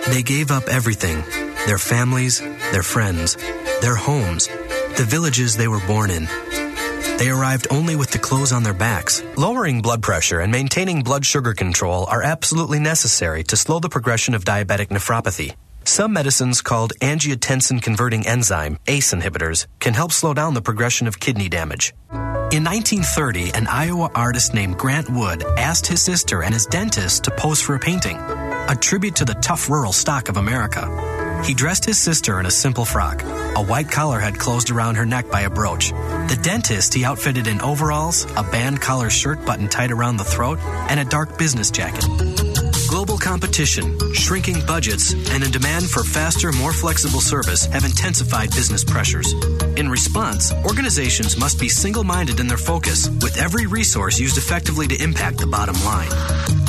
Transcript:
They gave up everything, their families, their friends, their homes, the villages they were born in. They arrived only with the clothes on their backs. Lowering blood pressure and maintaining blood sugar control are absolutely necessary to slow the progression of diabetic nephropathy. Some medicines called angiotensin-converting enzyme, ACE inhibitors, can help slow down the progression of kidney damage. In 1930, an Iowa artist named Grant Wood asked his sister and his dentist to pose for a painting, a tribute to the tough rural stock of America. He dressed his sister in a simple frock. A white collar had closed around her neck by a brooch. The dentist he outfitted in overalls, a band collar shirt buttoned tight around the throat, and a dark business jacket. Global competition, shrinking budgets, and a demand for faster, more flexible service have intensified business pressures. In response, organizations must be single-minded in their focus, with every resource used effectively to impact the bottom line.